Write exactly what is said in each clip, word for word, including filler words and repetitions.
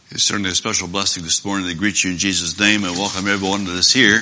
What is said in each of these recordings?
It's certainly a special blessing this morning to greet you in Jesus' name and welcome everyone that is here.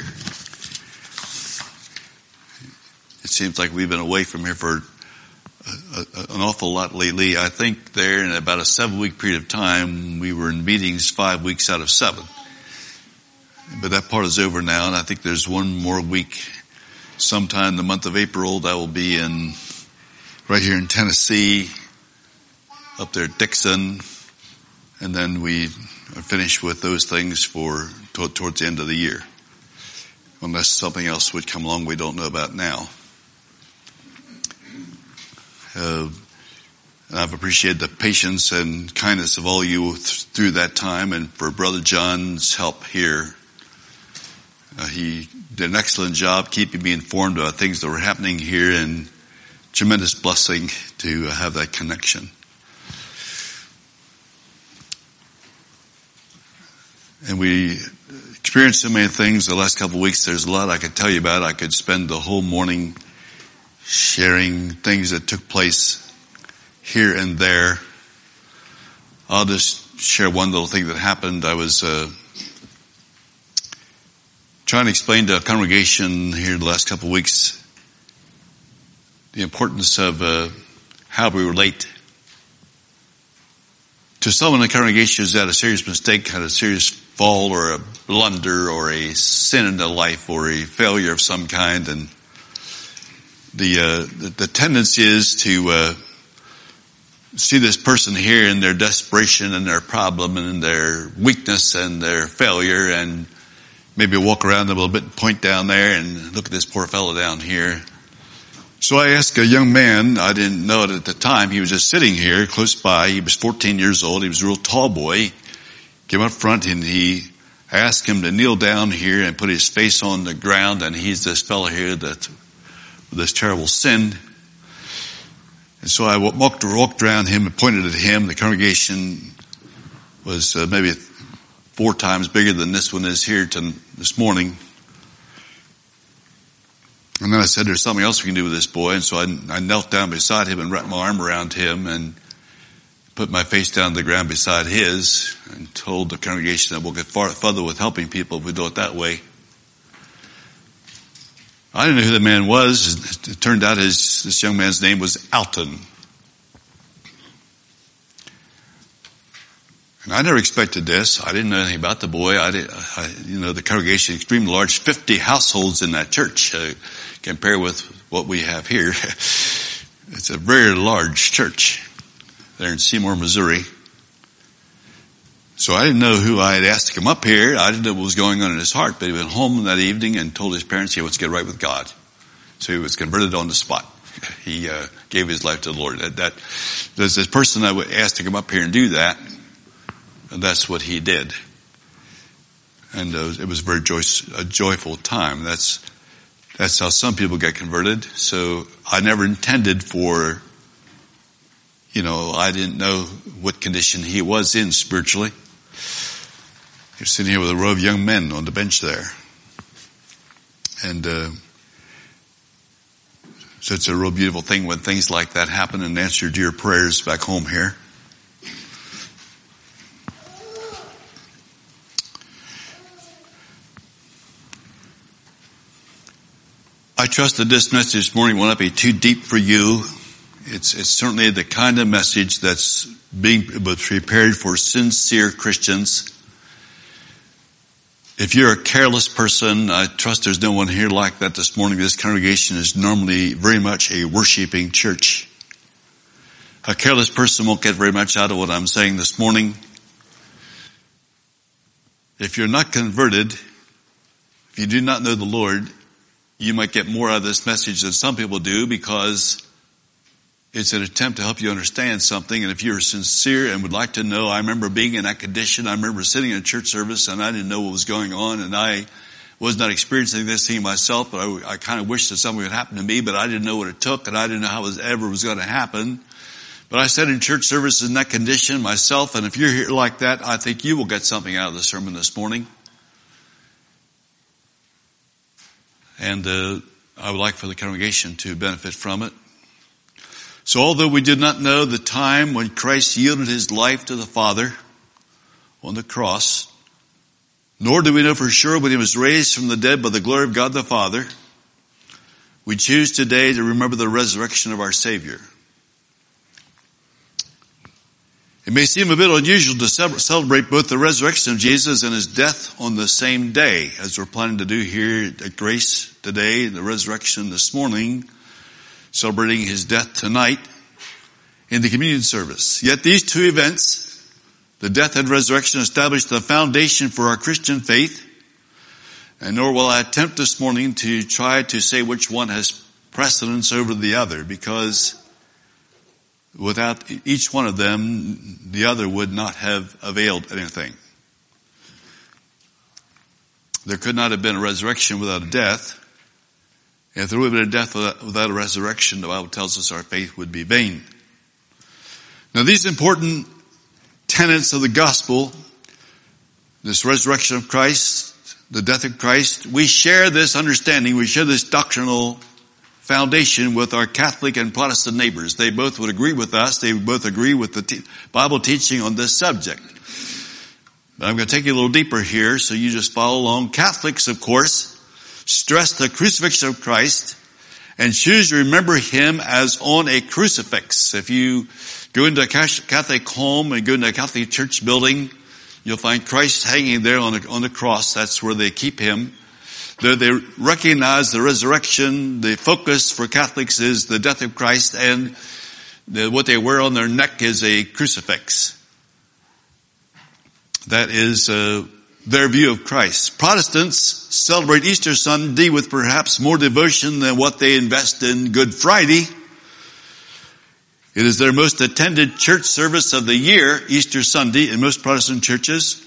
It seems like we've been away from here for a, a, an awful lot lately. I think there in about a seven week period of time, we were in meetings five weeks out of seven. But that part is over now, and I think there's one more week sometime in the month of April that will be in right here in Tennessee, up there at Dixon. And then we are finished with those things for t- towards the end of the year. Unless something else would come along we don't know about now. Uh, and I've appreciated the patience and kindness of all you th- through that time, and for Brother John's help here. Uh, he did an excellent job keeping me informed about things that were happening here, and tremendous blessing to uh, have that connection. And we experienced so many things the last couple of weeks. There's a lot I could tell you about. I could spend the whole morning sharing things that took place here and there. I'll just share one little thing that happened. I was uh, trying to explain to a congregation here the last couple of weeks the importance of uh, how we relate to someone in the congregation who's had a serious mistake, had a serious fall or a blunder or a sin in their life or a failure of some kind. And the uh, the, the tendency is to uh, see this person here in their desperation and their problem and their weakness and their failure, and maybe walk around them a little bit and point down there and look at this poor fellow down here. So I asked a young man, I didn't know it at the time, he was just sitting here close by. He was fourteen years old. He was a real tall boy. Came up front and he asked him to kneel down here and put his face on the ground, and he's this fellow here that with this terrible sin. And so I walked, walked around him and pointed at him. The congregation was uh, maybe four times bigger than this one is here to, this morning. And then I said, there's something else we can do with this boy. And so I, I knelt down beside him and wrapped my arm around him and put my face down to the ground beside his and told the congregation that we'll get far further with helping people if we do it that way. I didn't know who the man was. It turned out his, this young man's name was Alton. And I never expected this. I didn't know anything about the boy. I did, I, you know, the congregation is extremely large, fifty households in that church, uh, compared with what we have here. It's a very large church there in Seymour, Missouri. So I didn't know who I had asked to come up here. I didn't know what was going on in his heart, but he went home that evening and told his parents he wants to get right with God. So he was converted on the spot. He uh, gave his life to the Lord. That, that there's this person I asked to come up here and do that, and that's what he did. And uh, it was a very joy, a joyful time. That's that's how some people get converted. So I never intended for, you know, I didn't know what condition he was in spiritually. He was sitting here with a row of young men on the bench there. And uh, so it's a real beautiful thing when things like that happen and answer to your prayers back home here. I trust that this message this morning will not be too deep for you. It's, it's certainly the kind of message that's being prepared for sincere Christians. If you're a careless person, I trust there's no one here like that this morning. This congregation is normally very much a worshiping church. A careless person won't get very much out of what I'm saying this morning. If you're not converted, if you do not know the Lord, you might get more out of this message than some people do, because it's an attempt to help you understand something. And if you're sincere and would like to know, I remember being in that condition. I remember sitting in a church service and I didn't know what was going on, and I was not experiencing this thing myself, but I, I kind of wished that something would happen to me, but I didn't know what it took, and I didn't know how it was ever was going to happen. But I sat in church service in that condition myself, and if you're here like that, I think you will get something out of the sermon this morning. And uh, I would like for the congregation to benefit from it. So although we did not know the time when Christ yielded his life to the Father, on the cross, nor do we know for sure when he was raised from the dead by the glory of God the Father. We choose today to remember the resurrection of our Savior. It may seem a bit unusual to celebrate both the resurrection of Jesus and his death on the same day, as we're planning to do here at Grace today, the resurrection this morning, celebrating his death tonight in the communion service. Yet these two events, the death and resurrection, established the foundation for our Christian faith, and nor will I attempt this morning to try to say which one has precedence over the other, because without each one of them, the other would not have availed anything. There could not have been a resurrection without a death. If there would have been a death without a resurrection, the Bible tells us our faith would be vain. Now these important tenets of the gospel, this resurrection of Christ, the death of Christ, we share this understanding, we share this doctrinal foundation with our Catholic and Protestant neighbors. They both would agree with us. They both agree with the te- Bible teaching on this subject. But I'm going to take you a little deeper here, so you just follow along. Catholics, of course, stress the crucifixion of Christ and choose to remember him as on a crucifix. If you go into a Catholic home and go into a Catholic church building, you'll find Christ hanging there on the, on the cross. That's where they keep him. They, they recognize the resurrection. The focus for Catholics is the death of Christ, and the, what they wear on their neck is a crucifix. That is uh, their view of Christ. Protestants celebrate Easter Sunday with perhaps more devotion than what they invest in Good Friday. It is their most attended church service of the year, Easter Sunday, in most Protestant churches.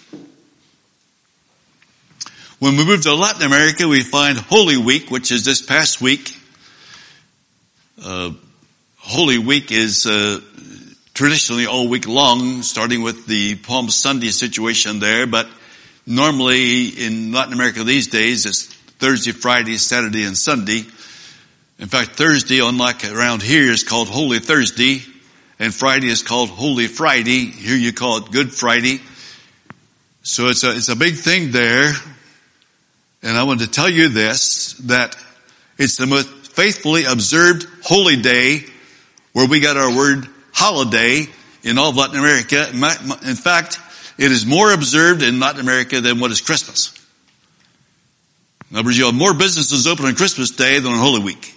When we move to Latin America, we find Holy Week, which is this past week. Uh, Holy Week is uh, traditionally all week long, starting with the Palm Sunday situation there, but normally in Latin America these days, it's Thursday, Friday, Saturday, and Sunday. In fact, Thursday, unlike around here, is called Holy Thursday, and Friday is called Holy Friday. Here you call it Good Friday. So it's a, it's a big thing there. And I want to tell you this, that it's the most faithfully observed holy day where we got our word holiday in all of Latin America. In fact, it is more observed in Latin America than what is Christmas. In other words, you have more businesses open on Christmas Day than on Holy Week.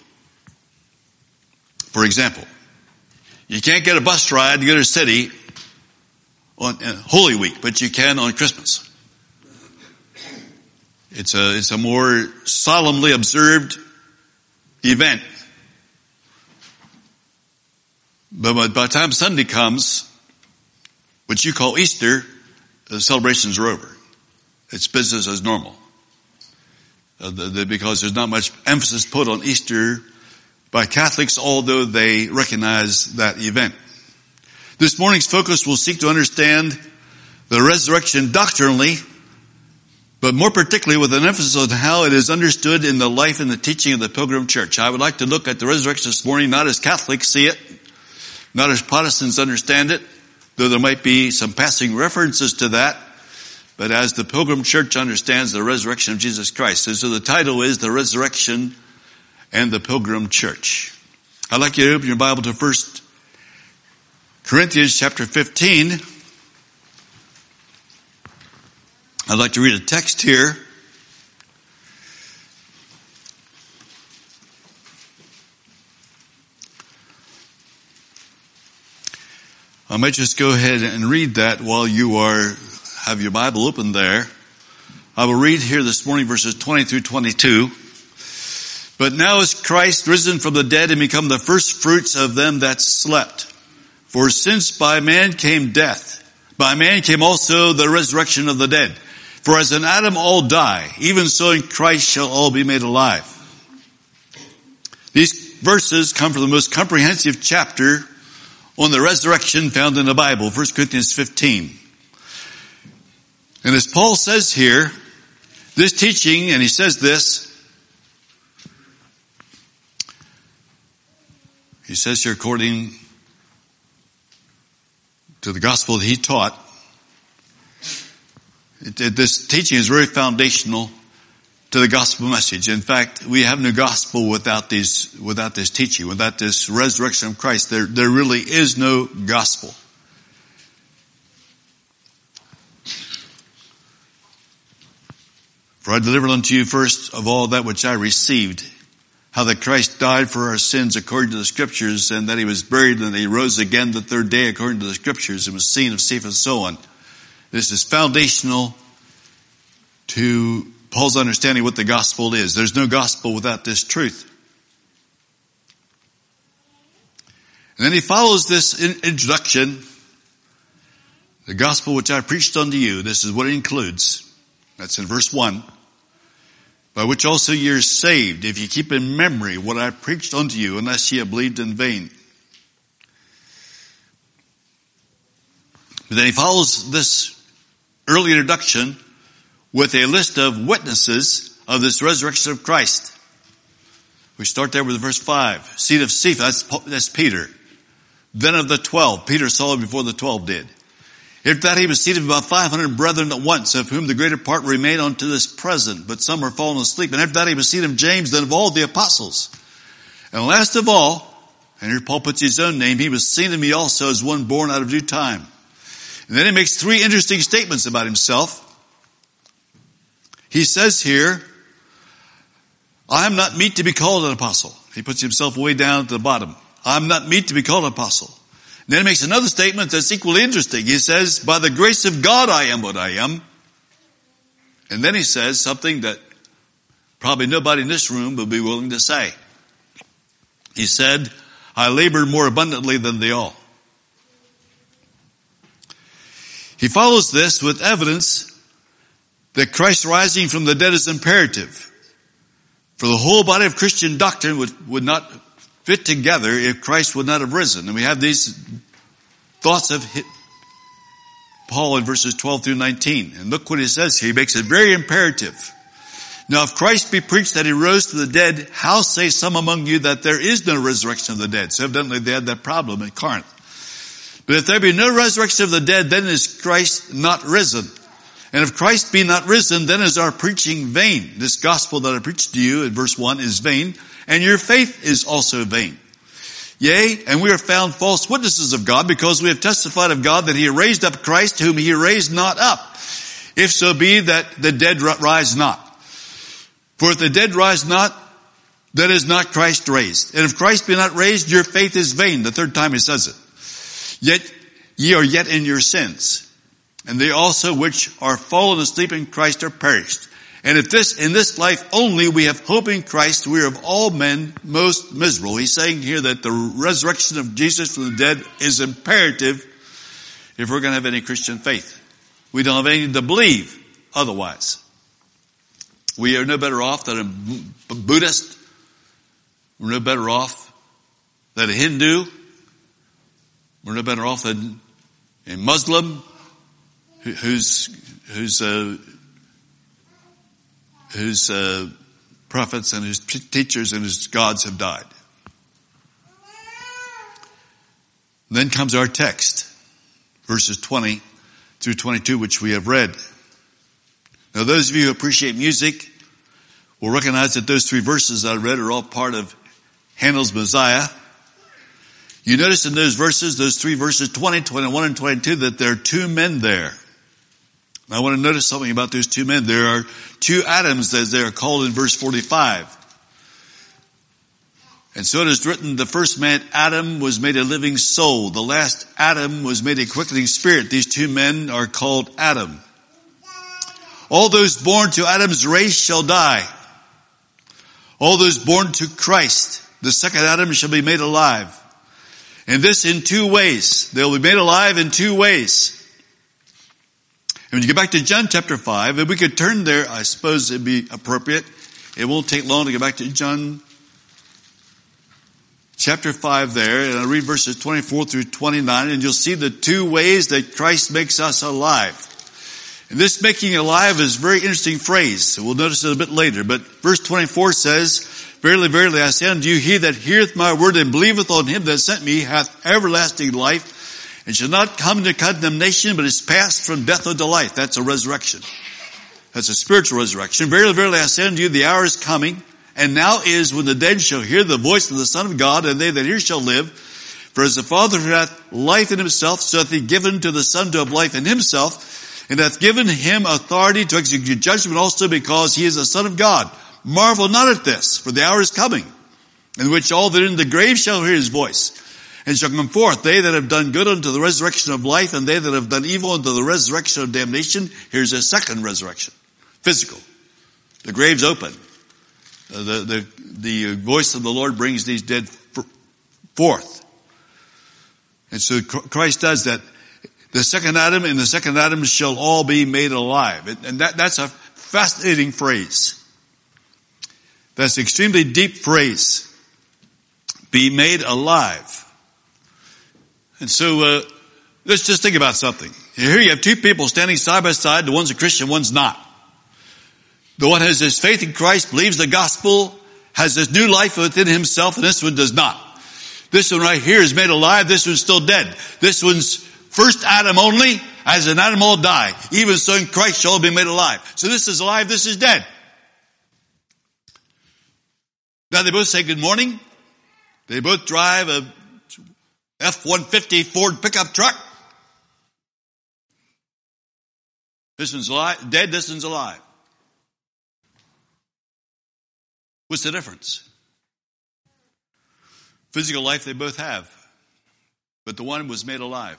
For example, you can't get a bus ride to go to a city on Holy Week, but you can on Christmas. It's a, it's a more solemnly observed event. But by the time Sunday comes, what you call Easter, the celebrations are over. It's business as normal. Uh, the, the, because there's not much emphasis put on Easter by Catholics, although they recognize that event. This morning's focus will seek to understand the resurrection doctrinally, but more particularly with an emphasis on how it is understood in the life and the teaching of the Pilgrim Church. I would like to look at the resurrection this morning not as Catholics see it, not as Protestants understand it, though there might be some passing references to that, but as the Pilgrim Church understands the resurrection of Jesus Christ. And so the title is The Resurrection and the Pilgrim Church. I'd like you to open your Bible to First Corinthians chapter fifteen. I'd like to read a text here. I might just go ahead and read that while you are, have your Bible open there. I will read here this morning verses twenty through twenty-two. But now is Christ risen from the dead and become the first fruits of them that slept. For since by man came death, by man came also the resurrection of the dead. For as in Adam all die, even so in Christ shall all be made alive. These verses come from the most comprehensive chapter on the resurrection found in the Bible, First Corinthians fifteen. And as Paul says here, this teaching, and he says this, he says here according to the gospel that he taught, It, it, this teaching is very foundational to the gospel message. In fact, we have no gospel without these, without this teaching, without this resurrection of Christ. There, there really is no gospel. For I delivered unto you first of all that which I received, how that Christ died for our sins according to the Scriptures, and that he was buried, and that he rose again the third day according to the Scriptures, and was seen of Cephas, and so on. This is foundational to Paul's understanding what the gospel is. There's no gospel without this truth. And then he follows this introduction, the gospel which I preached unto you. This is what it includes. That's in verse one. By which also ye are saved, if ye keep in memory what I preached unto you, unless ye have believed in vain. But then he follows this early introduction with a list of witnesses of this resurrection of Christ. We start there with verse five. Seed of Cephas, that's, that's Peter. Then of the twelve. Peter saw it before the twelve did. After that he was seated of about five hundred brethren at once, of whom the greater part remain unto this present, but some are fallen asleep. And after that he was seated of James, then of all the apostles. And last of all, and here Paul puts his own name, he was seen of me also as one born out of due time. And then he makes three interesting statements about himself. He says here, I am not meet to be called an apostle. He puts himself way down at the bottom. I am not meet to be called an apostle. And then he makes another statement that's equally interesting. He says, by the grace of God I am what I am. And then he says something that probably nobody in this room will be willing to say. He said, I labored more abundantly than they all. He follows this with evidence that Christ rising from the dead is imperative. For the whole body of Christian doctrine would, would not fit together if Christ would not have risen. And we have these thoughts of Paul in verses twelve through nineteen. And look what he says here. He makes it very imperative. Now if Christ be preached that he rose to the dead, how say some among you that there is no resurrection of the dead? So evidently they had that problem in Corinth. But if there be no resurrection of the dead, then is Christ not risen. And if Christ be not risen, then is our preaching vain. This gospel that I preached to you in verse one is vain, and your faith is also vain. Yea, and we are found false witnesses of God, because we have testified of God that he raised up Christ, whom he raised not up, if so be that the dead rise not. For if the dead rise not, then is not Christ raised. And if Christ be not raised, your faith is vain. The third time he says it. Yet ye are yet in your sins. And they also which are fallen asleep in Christ are perished. And if this, in this life only we have hope in Christ, we are of all men most miserable. He's saying here that the resurrection of Jesus from the dead is imperative if we're going to have any Christian faith. We don't have anything to believe otherwise. We are no better off than a Buddhist. We're no better off than a Hindu. We're no better off than a Muslim whose whose uh, whose uh, prophets and whose teachers and whose gods have died. And then comes our text, verses twenty through twenty-two, which we have read. Now, those of you who appreciate music will recognize that those three verses I read are all part of Handel's Messiah. You notice in those verses, those three verses, twenty, twenty-one, and twenty-two, that there are two men there. I want to notice something about those two men. There are two Adams, as they are called in verse forty-five. And so it is written, the first man, Adam, was made a living soul. The last Adam was made a quickening spirit. These two men are called Adam. All those born to Adam's race shall die. All those born to Christ, the second Adam, shall be made alive. And this in two ways. They'll be made alive in two ways. And when you get back to John chapter five, if we could turn there, I suppose it'd be appropriate. It won't take long to get back to John chapter five there, and I'll read verses twenty-four through twenty-nine, and you'll see the two ways that Christ makes us alive. And this making alive is a very interesting phrase. So we'll notice it a bit later. But verse twenty-four says, verily, verily, I say unto you, he that heareth my word and believeth on him that sent me hath everlasting life, and shall not come to condemnation, but is passed from death unto life. That's a resurrection. That's a spiritual resurrection. Verily, verily, I say unto you, the hour is coming, and now is, when the dead shall hear the voice of the Son of God, and they that hear shall live. For as the Father hath life in himself, so hath he given to the Son to have life in himself, and hath given him authority to execute judgment also, because he is the Son of God. Marvel not at this, for the hour is coming, in which all that are in the grave shall hear his voice, and shall come forth, they that have done good unto the resurrection of life, and they that have done evil unto the resurrection of damnation. Here's a second resurrection. Physical. The grave's open. Uh, the, the, the voice of the Lord brings these dead forth. And so Christ does that. The second Adam and the second Adam shall all be made alive. And that, that's a fascinating phrase. That's an extremely deep phrase. Be made alive. And so, uh, let's just think about something. Here you have two people standing side by side. The one's a Christian, one's not. The one has his faith in Christ, believes the gospel, has this new life within himself, and this one does not. This one right here is made alive. This one's still dead. This one's first Adam only. As an Adam all die. Even so in Christ shall all be made alive. So this is alive, this is dead. Now they both say good morning. They both drive a F one fifty Ford pickup truck. This one's alive, dead, this one's alive. What's the difference? Physical life they both have, but the one was made alive.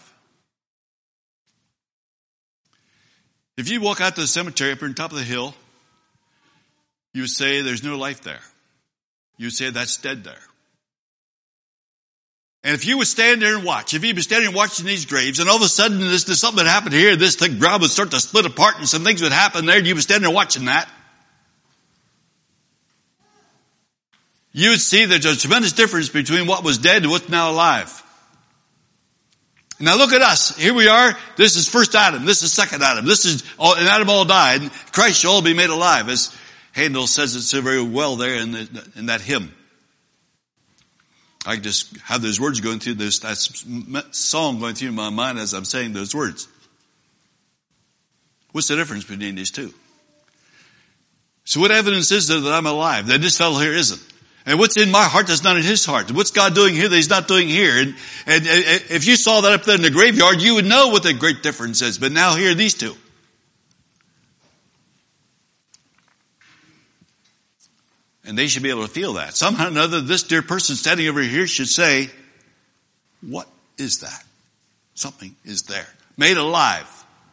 If you walk out to the cemetery up here on top of the hill, you would say there's no life there. You would say that's dead there. And if you would stand there and watch, if you'd be standing and watching these graves, and all of a sudden this, this something would happen here, this the ground would start to split apart and some things would happen there, and you would stand there watching that, you would see there's a tremendous difference between what was dead and what's now alive. Now look at us. Here we are. This is first Adam. This is second Adam. This is all, and Adam all died. And Christ shall all be made alive, as Handel says it so very well there in, the, in that hymn. I just have those words going through this, that song going through my mind as I'm saying those words. What's the difference between these two? So what evidence is there that I'm alive, that this fellow here isn't? And what's in my heart that's not in his heart? What's God doing here that he's not doing here? And, and, and if you saw that up there in the graveyard, you would know what the great difference is. But now here are these two. And they should be able to feel that. Somehow or another, this dear person standing over here should say, what is that? Something is there. Made alive.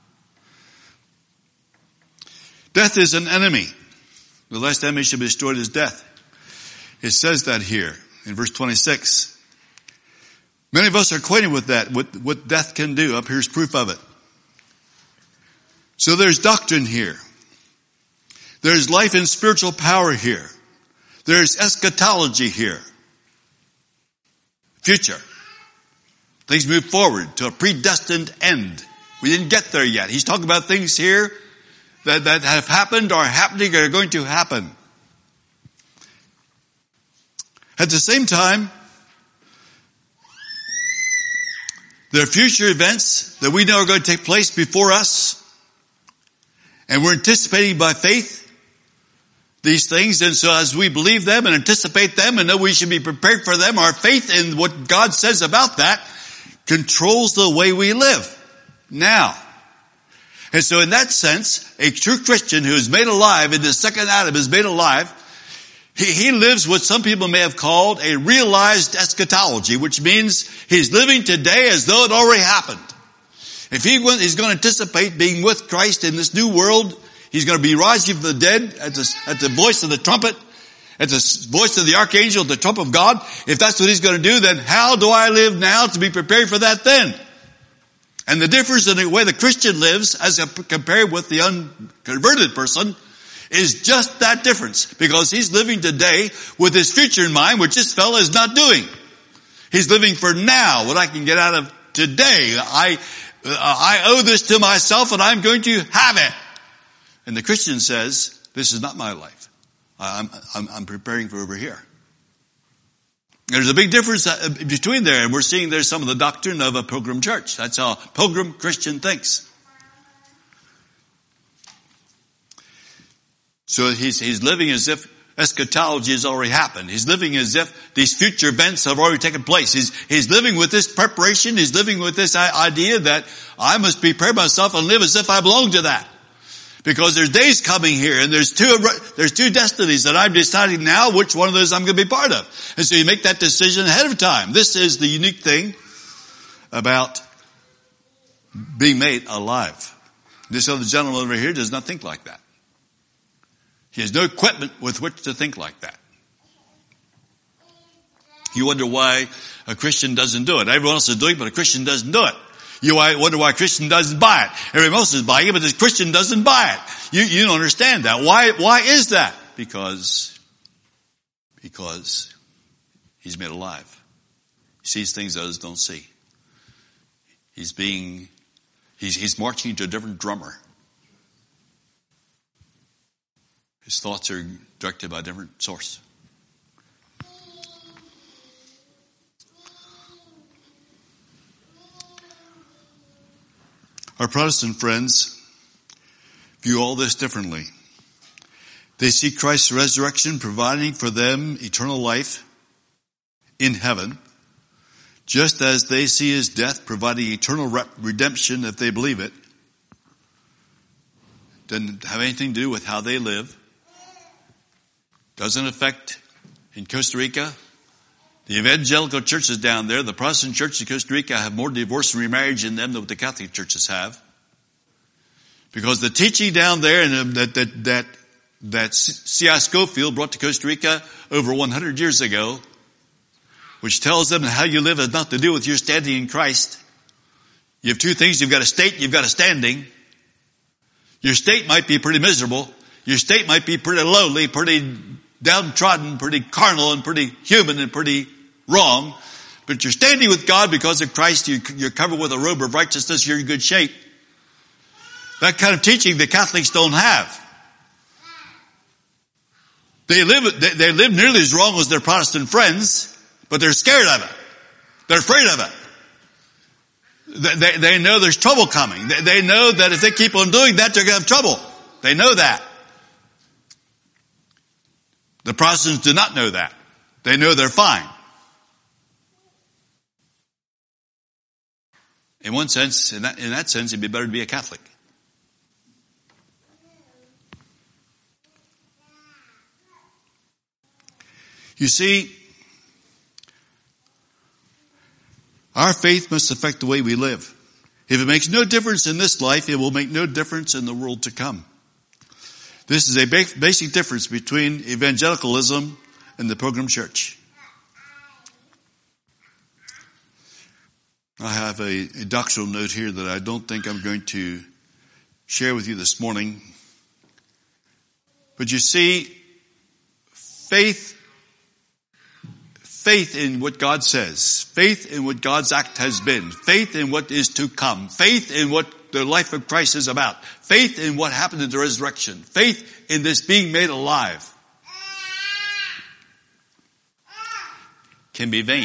Death is an enemy. The last enemy should be destroyed is death. It says that here in verse twenty-six. Many of us are acquainted with that, what, what death can do. Up here's proof of it. So there's doctrine here. There's life and spiritual power here. There's eschatology here. Future. Things move forward to a predestined end. We didn't get there yet. He's talking about things here that, that have happened, are happening, or are going to happen. At the same time, there are future events that we know are going to take place before us, and we're anticipating by faith these things, and so as we believe them and anticipate them and know we should be prepared for them, our faith in what God says about that controls the way we live now. And so in that sense, a true Christian who is made alive in the second Adam is made alive. He, he lives what some people may have called a realized eschatology, which means he's living today as though it already happened. If he is going to anticipate being with Christ in this new world, he's going to be rising from the dead at the, at the voice of the trumpet, at the voice of the archangel, the trump of God. If that's what he's going to do, then how do I live now to be prepared for that then? And the difference in the way the Christian lives as compared with the unconverted person is just that difference, because he's living today with his future in mind, which this fellow is not doing. He's living for now, what I can get out of today. I, uh, I owe this to myself and I'm going to have it. And the Christian says, this is not my life. I'm, I'm, I'm preparing for over here. There's a big difference between there, and we're seeing there's some of the doctrine of a pilgrim church. That's how a pilgrim Christian thinks. So he's, he's living as if eschatology has already happened. He's living as if these future events have already taken place. He's, he's living with this preparation. He's living with this idea that I must prepare myself and live as if I belong to that. Because there's days coming here, and there's two, there's two destinies that I'm deciding now which one of those I'm going to be part of. And so you make that decision ahead of time. This is the unique thing about being made alive. This other gentleman over here does not think like that. He has no equipment with which to think like that. You wonder why a Christian doesn't do it. Everyone else is doing it, but a Christian doesn't do it. You wonder why a Christian doesn't buy it. Everyone else is buying it, but the Christian doesn't buy it. You, you don't understand that. Why, why is that? Because, because he's made alive. He sees things others don't see. He's being, he's, he's marching to a different drummer. His thoughts are directed by a different source. Our Protestant friends view all this differently. They see Christ's resurrection providing for them eternal life in heaven, just as they see his death providing eternal redemption if they believe it. Doesn't have anything to do with how they live. Doesn't affect in Costa Rica. The evangelical churches down there, the Protestant churches in Costa Rica have more divorce and remarriage in them than what the Catholic churches have. Because the teaching down there and that, that, that, that C I Scofield brought to Costa Rica over one hundred years ago, which tells them that how you live has nothing to do with your standing in Christ. You have two things. You've got a state, you've got a standing. Your state might be pretty miserable. Your state might be pretty lowly, pretty downtrodden, pretty carnal, and pretty human, and pretty wrong. But you're standing with God because of Christ. You're covered with a robe of righteousness. You're in good shape. That kind of teaching the Catholics don't have. They live, they, they live nearly as wrong as their Protestant friends, but they're scared of it. They're afraid of it. They, they, they know there's trouble coming. They, they know that if they keep on doing that, they're going to have trouble. They know that. The Protestants do not know that. They know they're fine. In one sense, in that, in that sense, it'd be better to be a Catholic. You see, our faith must affect the way we live. If it makes no difference in this life, it will make no difference in the world to come. This is a basic difference between evangelicalism and the Pilgrim Church. I have a, a doctrinal note here that I don't think I'm going to share with you this morning. But you see, faith, faith in what God says, faith in what God's act has been, faith in what is to come, faith in what the life of Christ is about, faith in what happened in the resurrection, faith in this being made alive, can be vain.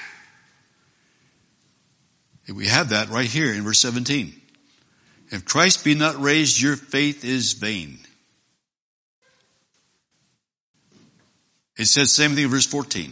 We have that right here in verse seventeen. If Christ be not raised, your faith is vain. It says the same thing in verse fourteen.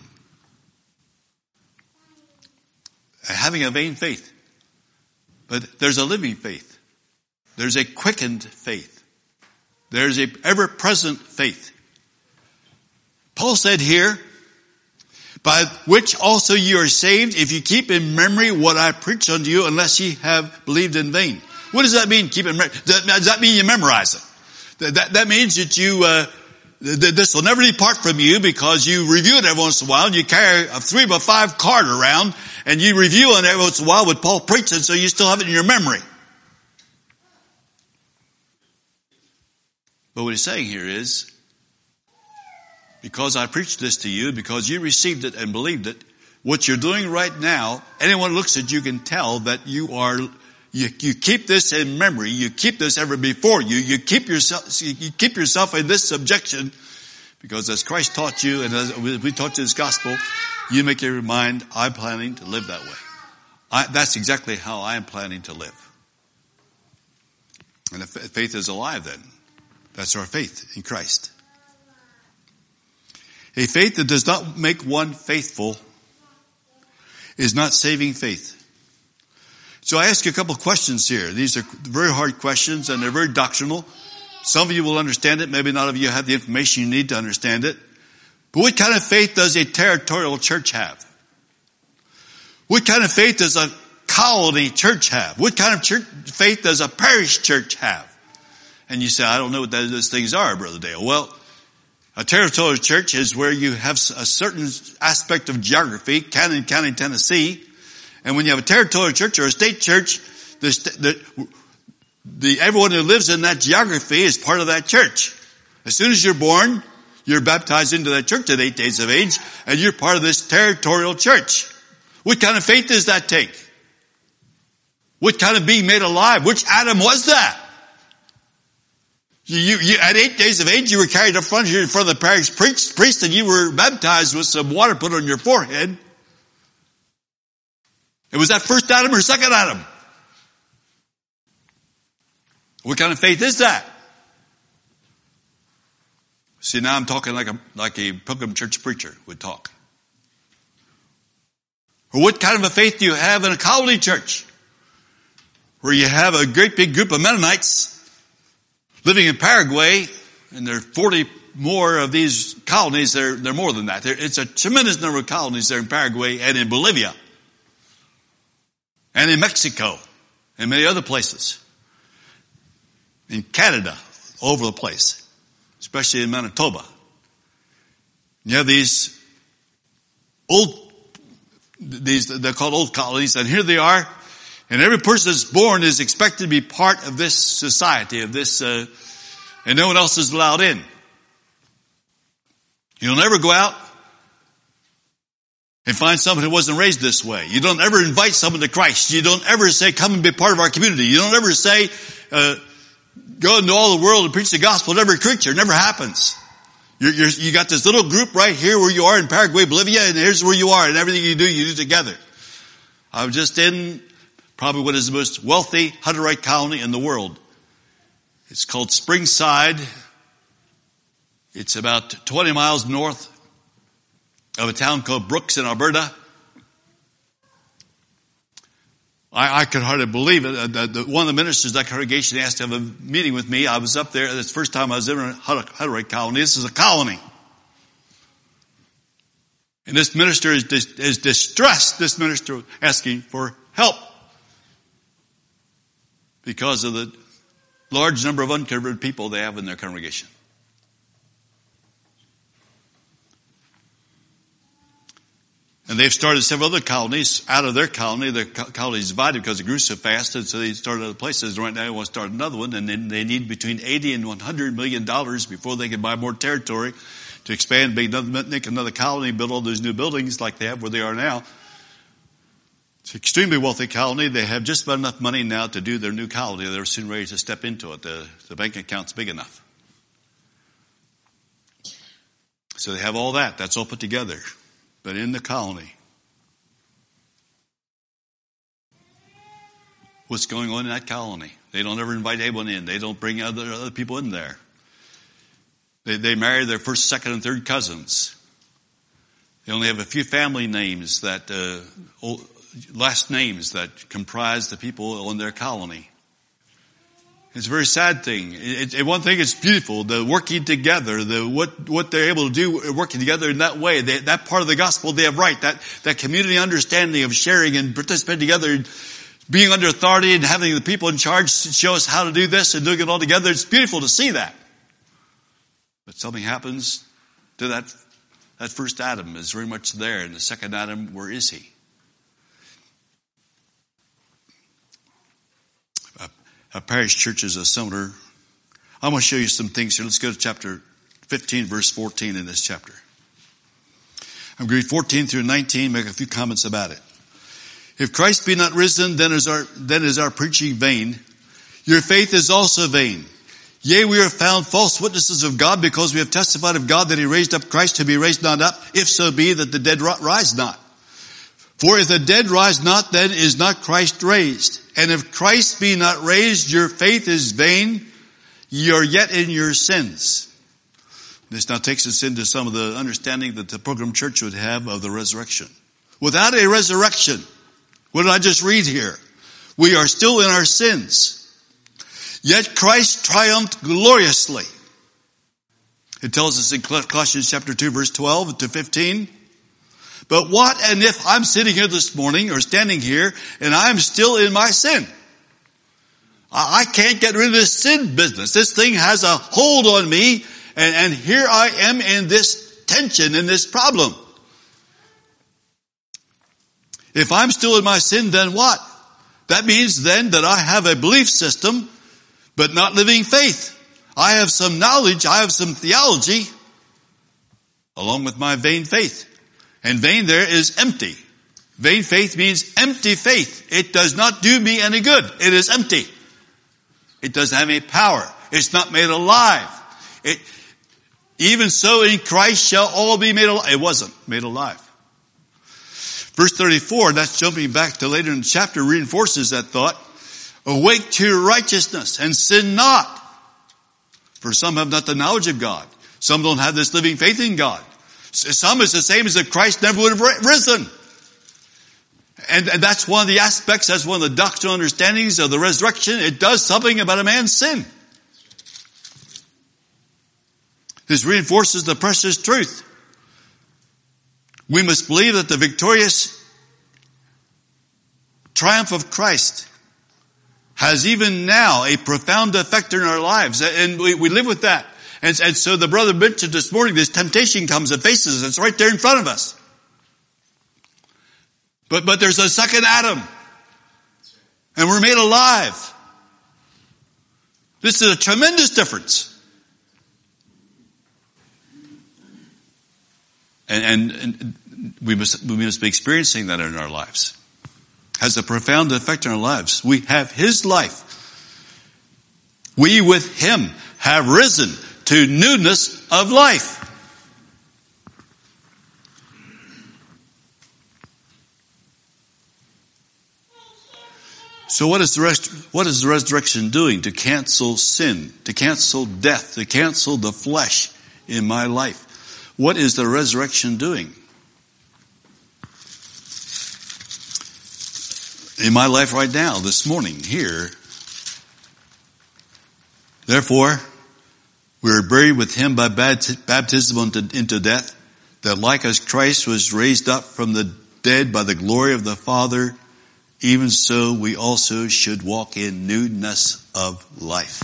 Having a vain faith. But there's a living faith. There's a quickened faith. There's a ever-present faith. Paul said here, by which also you are saved, if you keep in memory what I preach unto you, unless ye have believed in vain. What does that mean, keep in memory? Does that mean you memorize it? That, that, that means that you, uh, this will never depart from you because you review it every once in a while, and you carry a three by five card around, and you review it every once in a while what Paul preached, and so you still have it in your memory. But what he's saying here is, because I preached this to you, because you received it and believed it, what you're doing right now, anyone who looks at you can tell that you are, you, you keep this in memory, you keep this ever before you, you keep yourself, you keep yourself in this subjection, because as Christ taught you and as we taught you this gospel, you make your mind, I'm planning to live that way. I, that's exactly how I am planning to live. And if faith is alive then, that's our faith in Christ. A faith that does not make one faithful is not saving faith. So I ask you a couple of questions here. These are very hard questions and they're very doctrinal. Some of you will understand it. Maybe not of you have the information you need to understand it. But what kind of faith does a territorial church have? What kind of faith does a colony church have? What kind of church, faith does a parish church have? And you say, I don't know what those things are, Brother Dale. Well, a territorial church is where you have a certain aspect of geography, Cannon County, Tennessee. And when you have a territorial church or a state church, the, the, the, everyone who lives in that geography is part of that church. As soon as you're born, you're baptized into that church at eight days of age, and you're part of this territorial church. What kind of faith does that take? What kind of being made alive? Which Adam was that? You, you, you, at eight days of age, you were carried up front here in front of the parish priest, priest, and you were baptized with some water put on your forehead. It was that first Adam or second Adam? What kind of faith is that? See, now I'm talking like a, like a Pilgrim Church preacher would talk. Or what kind of a faith do you have in a colony church? Where you have a great big group of Mennonites living in Paraguay, and there are forty more of these colonies. They're, they're more than that. There, it's a tremendous number of colonies there in Paraguay and in Bolivia. And in Mexico. And many other places. In Canada. All over the place. Especially in Manitoba. You have these old, these, they're called old colonies, and here they are. And every person that's born is expected to be part of this society, of this, uh, and no one else is allowed in. You don't ever go out and find someone who wasn't raised this way. You don't ever invite someone to Christ. You don't ever say, come and be part of our community. You don't ever say, uh, go into all the world and preach the gospel to every creature. It never happens. You're, you're, you got this little group right here where you are in Paraguay, Bolivia, and here's where you are, and everything you do, you do together. I was just in probably what is the most wealthy Hutterite colony in the world. It's called Springside. It's about twenty miles north of a town called Brooks in Alberta. I, I could hardly believe it. The, the, one of the ministers of that congregation asked to have a meeting with me. I was up there. That's the first time I was ever in a Hutterite colony. This is a colony. And this minister is, dis, is distressed, this minister asking for help because of the large number of unconverted people they have in their congregation. And they've started several other colonies out of their colony. Their colony is divided because it grew so fast, and so they started other places. Right now they want to start another one, and then they need between eighty and one hundred million dollars before they can buy more territory to expand, make another, make another colony, build all those new buildings like they have where they are now. It's an extremely wealthy colony. They have just about enough money now to do their new colony. They're soon ready to step into it. The, the bank account's big enough. So they have all that. That's all put together. But in the colony, what's going on in that colony? They don't ever invite anyone in. They don't bring other, other people in there. They, they marry their first, second, and third cousins. They only have a few family names that, uh, last names that comprise the people in their colony. It's a very sad thing. It, it, one thing is beautiful, the working together, the what what they're able to do working together in that way. They, that part of the gospel they have right. That that community understanding of sharing and participating together, and being under authority and having the people in charge show us how to do this and doing it all together. It's beautiful to see that. But something happens to that that first Adam is very much there, and the second Adam, where is he? A parish church is a similar. I'm going to show you some things here. Let's go to chapter fifteen, verse fourteen in this chapter. I'm going to read fourteen through nineteen, make a few comments about it. If Christ be not risen, then is our, then is our preaching vain. Your faith is also vain. Yea, we are found false witnesses of God, because we have testified of God that he raised up Christ, whom he raised not up, if so be that the dead rise not. For if the dead rise not, then is not Christ raised. And if Christ be not raised, your faith is vain, ye are yet in your sins. This now takes us into some of the understanding that the Pilgrim Church would have of the resurrection. Without a resurrection, what did I just read here? We are still in our sins. Yet Christ triumphed gloriously. It tells us in Colossians chapter two, verse twelve to fifteen. But what and if I'm sitting here this morning or standing here and I'm still in my sin? I can't get rid of this sin business. This thing has a hold on me, and, and here I am in this tension, in this problem. If I'm still in my sin, then what? That means then that I have a belief system, but not living faith. I have some knowledge, I have some theology, along with my vain faith. And vain there is empty. Vain faith means empty faith. It does not do me any good. It is empty. It doesn't have any power. It's not made alive. It, even so in Christ shall all be made alive. It wasn't made alive. Verse thirty-four, that's jumping back to later in the chapter, reinforces that thought. Awake to righteousness and sin not. For some have not the knowledge of God. Some don't have this living faith in God. Some is the same as if Christ never would have risen. And, and that's one of the aspects, that's one of the doctrinal understandings of the resurrection. It does something about a man's sin. This reinforces the precious truth. We must believe that the victorious triumph of Christ has even now a profound effect in our lives. And we, we live with that. And, and so the brother mentioned this morning, this temptation comes and faces us. It's right there in front of us. But, but there's a second Adam. And we're made alive. This is a tremendous difference. And, and, and we must, we must be experiencing that in our lives. Has a profound effect on our lives. We have his life. We with him have risen to newness of life. So what is the rest, what is the resurrection doing to cancel sin, to cancel death, to cancel the flesh in my life? What is the resurrection doing? In my life right now, this morning, here. Therefore, we are buried with him by baptism into death, that like as Christ was raised up from the dead by the glory of the Father, even so we also should walk in newness of life.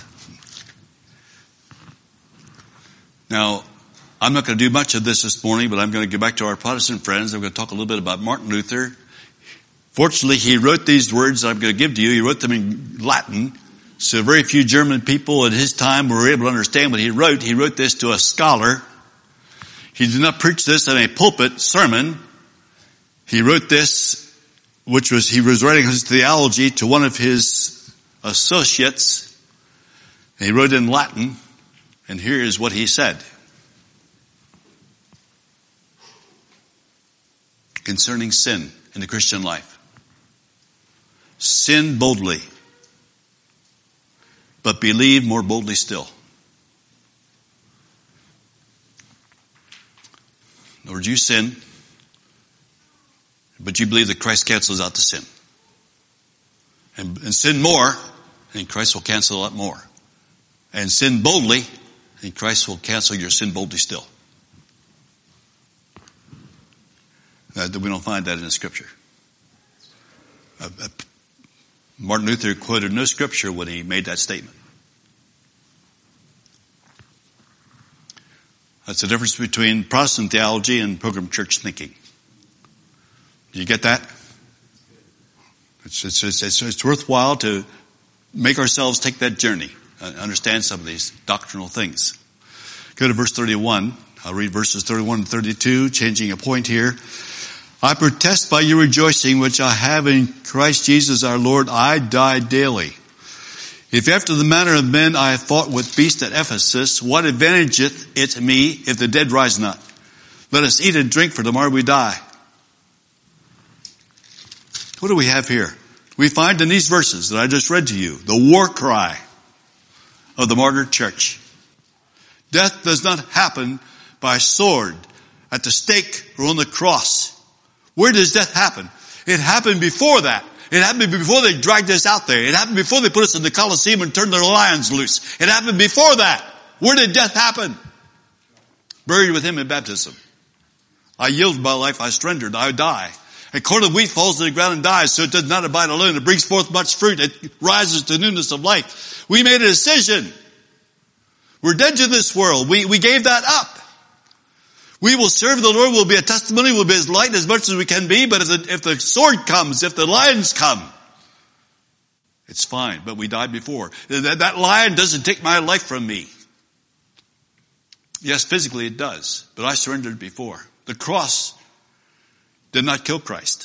Now, I'm not going to do much of this this morning, but I'm going to get back to our Protestant friends. I'm going to talk a little bit about Martin Luther. Fortunately, he wrote these words I'm going to give to you. He wrote them in Latin. So very few German people at his time were able to understand what he wrote. He wrote this to a scholar. He did not preach this in a pulpit sermon. He wrote this, which was, he was writing his theology to one of his associates. And he wrote in Latin. And here is what he said concerning sin in the Christian life. Sin boldly, but believe more boldly still. In other words, you sin, but you believe that Christ cancels out the sin. And, and sin more, and Christ will cancel a lot more. And sin boldly, and Christ will cancel your sin boldly still. Uh, we don't find that in the Scripture. Uh, uh, Martin Luther quoted no Scripture when he made that statement. That's the difference between Protestant theology and Pilgrim Church thinking. Do you get that? It's, it's, it's, it's worthwhile to make ourselves take that journey, uh, understand some of these doctrinal things. Go to verse thirty-one. I'll read verses thirty-one and thirty-two, changing a point here. I protest by your rejoicing which I have in Christ Jesus our Lord, I die daily. If after the manner of men I have fought with beasts at Ephesus, what advantageth it me if the dead rise not? Let us eat and drink, for tomorrow we die. What do we have here? We find in these verses that I just read to you, the war cry of the martyr church. Death does not happen by sword, at the stake, or on the cross. Where does death happen? It happened before that. It happened before they dragged us out there. It happened before they put us in the Colosseum and turned their lions loose. It happened before that. Where did death happen? Buried with him in baptism. I yield my life, I surrendered, I die. A corn of wheat falls to the ground and dies, so it does not abide alone. It brings forth much fruit. It rises to newness of life. We made a decision. We're dead to this world. We, we gave that up. We will serve the Lord. We'll be a testimony. We'll be as light as much as we can be. But if the, if the sword comes, if the lions come, it's fine. But we died before. That, that lion doesn't take my life from me. Yes, physically it does. But I surrendered before. The cross did not kill Christ.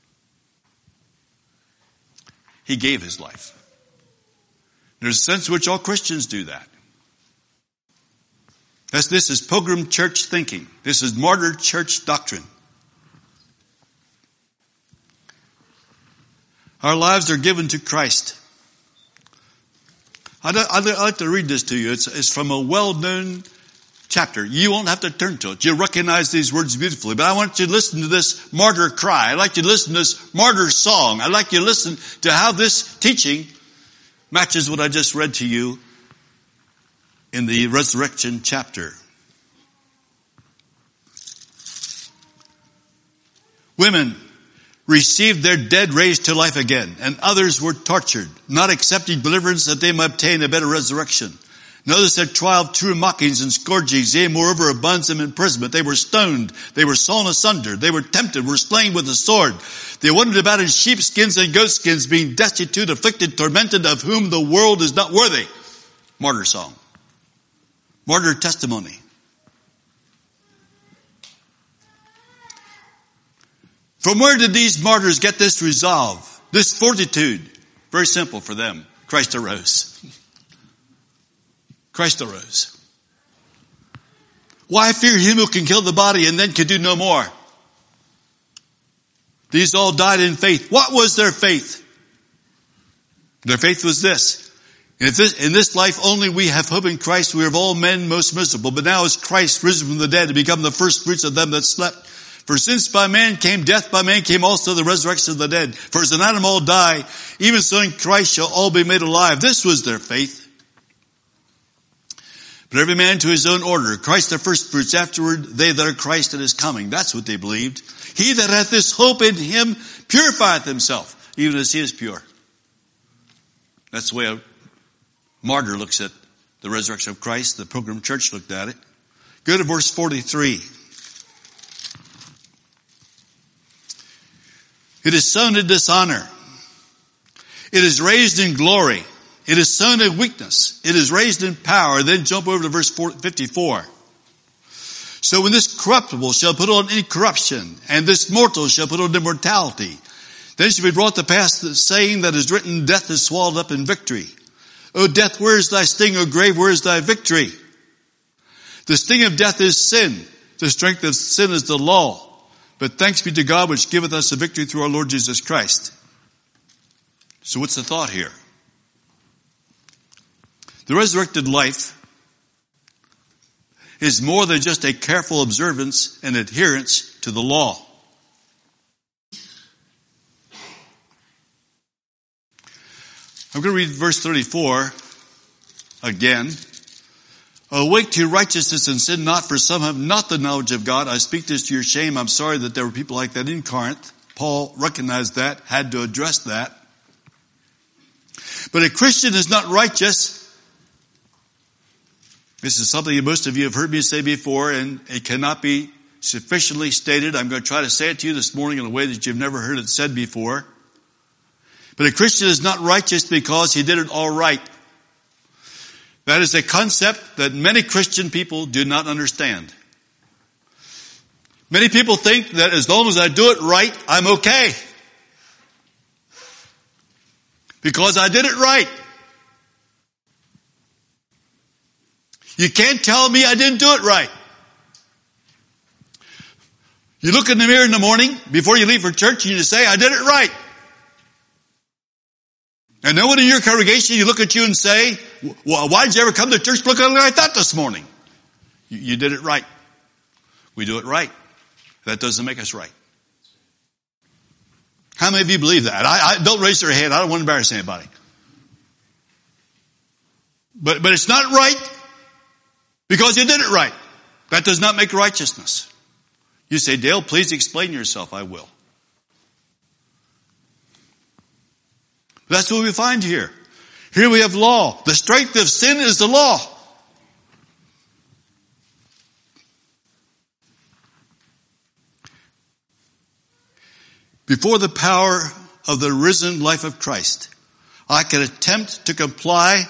He gave his life. There's a sense in which all Christians do that. That's, this is pilgrim church thinking. This is martyr church doctrine. Our lives are given to Christ. I'd, I'd, I'd like to read this to you. It's, it's from a well-known chapter. You won't have to turn to it. You'll recognize these words beautifully. But I want you to listen to this martyr cry. I'd like you to listen to this martyr song. I'd like you to listen to how this teaching matches what I just read to you in the resurrection chapter. Women received their dead raised to life again, and others were tortured, not accepting deliverance that they might obtain a better resurrection. Notice their trial of true mockings and scourgings, yea, moreover, abundance of imprisonment. They were stoned, they were sawn asunder, they were tempted, were slain with the sword. They wandered about in sheepskins and goatskins, being destitute, afflicted, tormented, of whom the world is not worthy. Martyr song. Martyr testimony. From where did these martyrs get this resolve, this fortitude? Very simple for them. Christ arose. Christ arose. Why fear him who can kill the body and then can do no more? These all died in faith. What was their faith? Their faith was this. If this, in this life only we have hope in Christ, we are of all men most miserable. But now is Christ risen from the dead to become the first fruits of them that slept. For since by man came death, by man came also the resurrection of the dead. For as an animal all die, even so in Christ shall all be made alive. This was their faith. But every man to his own order. Christ the first fruits, afterward they that are Christ at his coming. That's what they believed. He that hath this hope in him purifieth himself, even as he is pure. That's the way a martyr looks at the resurrection of Christ. The Pilgrim Church looked at it. Go to verse forty-three. It is sown in dishonor. It is raised in glory. It is sown in weakness. It is raised in power. Then jump over to verse fifty-four. So when this corruptible shall put on incorruption, and this mortal shall put on immortality, then shall be brought to pass the saying that is written, death is swallowed up in victory. O death, where is thy sting? O grave, where is thy victory? The sting of death is sin. The strength of sin is the law. But thanks be to God which giveth us the victory through our Lord Jesus Christ. So what's the thought here? The resurrected life is more than just a careful observance and adherence to the law. I'm going to read verse thirty-four again. Awake to righteousness and sin not, for some have not the knowledge of God. I speak this to your shame. I'm sorry that there were people like that in Corinth. Paul recognized that, had to address that. But a Christian is not righteous. This is something that most of you have heard me say before, and it cannot be sufficiently stated. I'm going to try to say it to you this morning in a way that you've never heard it said before. But a Christian is not righteous because he did it all right. That is a concept that many Christian people do not understand. Many people think that as long as I do it right, I'm okay. Because I did it right. You can't tell me I didn't do it right. You look in the mirror in the morning before you leave for church and you say, I did it right. And no one in your congregation, you look at you and say, well, why did you ever come to church looking like that this morning? You, you did it right. We do it right. That doesn't make us right. How many of you believe that? I, I don't raise your hand. I don't want to embarrass anybody. But, but it's not right because you did it right. That does not make righteousness. You say, Dale, please explain yourself. I will. That's what we find here. Here we have law. The strength of sin is the law. Before the power of the risen life of Christ, I can attempt to comply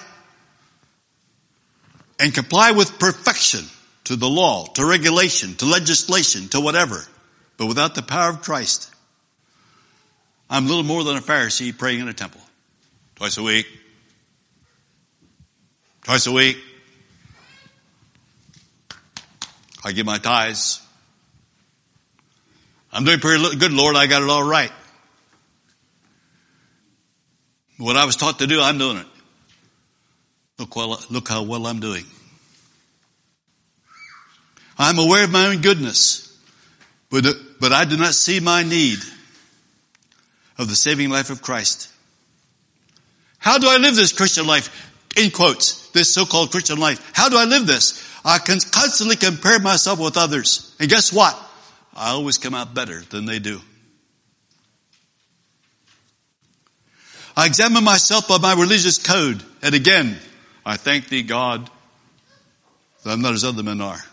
and comply with perfection to the law, to regulation, to legislation, to whatever. But without the power of Christ, I'm little more than a Pharisee praying in a temple. Twice a week. Twice a week. I give my tithes. I'm doing pretty good, Lord. I got it all right. What I was taught to do, I'm doing it. Look, well, look how well I'm doing. I'm aware of my own goodness, but, but I do not see my need of the saving life of Christ. How do I live this Christian life? In quotes, this so-called Christian life. How do I live this? I can constantly compare myself with others. And guess what? I always come out better than they do. I examine myself by my religious code. And again, I thank thee, God, that I'm not as other men are.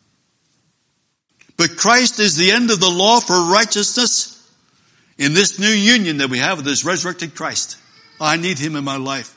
But Christ is the end of the law for righteousness in this new union that we have with this resurrected Christ. I need him in my life.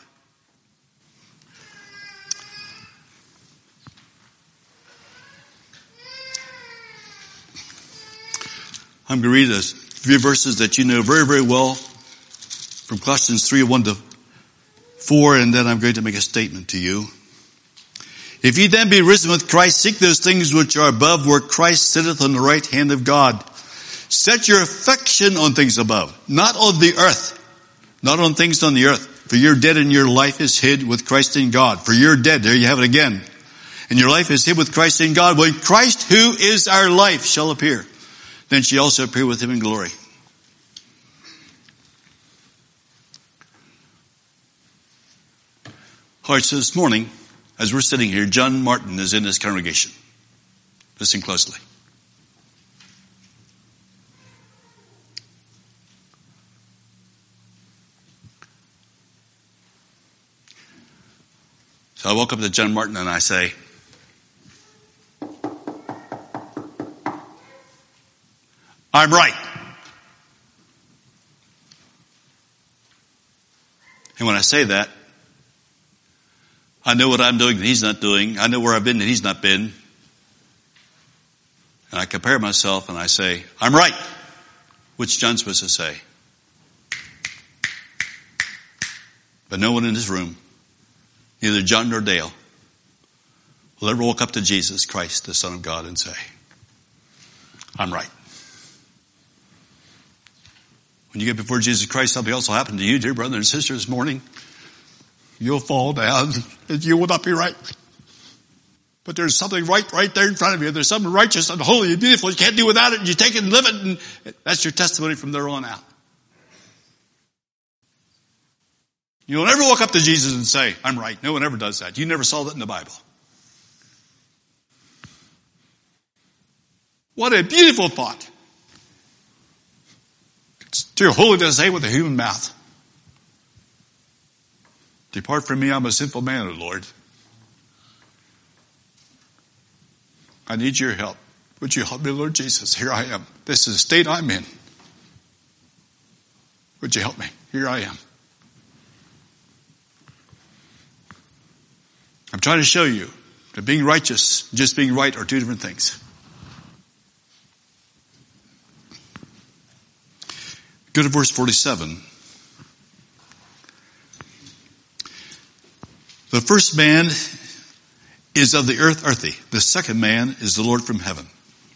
I'm going to read a few verses that you know very, very well from Colossians three, one to four, and then I'm going to make a statement to you. If ye then be risen with Christ, seek those things which are above, where Christ sitteth on the right hand of God. Set your affection on things above, not on the earth. Not on things on the earth. For you're dead and your life is hid with Christ in God. For you're dead. There you have it again. And your life is hid with Christ in God. When Christ, who is our life, shall appear, then shall also appear with him in glory. All right, so this morning, as we're sitting here, John Martin is in this congregation. Listen closely. So I walk up to John Martin and I say, I'm right. And when I say that, I know what I'm doing that he's not doing. I know where I've been that he's not been. And I compare myself and I say, I'm right. What's John supposed to say? But no one in this room, neither John nor Dale, will ever walk up to Jesus Christ, the Son of God, and say, I'm right. When you get before Jesus Christ, something else will happen to you, dear brother and sister, this morning. You'll fall down and you will not be right. But there's something right right there in front of you. There's something righteous and holy and beautiful. You can't do without it, and you take it and live it, and that's your testimony from there on out. You'll never walk up to Jesus and say, I'm right. No one ever does that. You never saw that in the Bible. What a beautiful thought. It's too holy to say with a human mouth. Depart from me, I'm a sinful man, O Lord. I need your help. Would you help me, Lord Jesus? Here I am. This is the state I'm in. Would you help me? Here I am. I'm trying to show you that being righteous and just being right are two different things. Go to verse forty-seven. The first man is of the earth earthy. The second man is the Lord from heaven.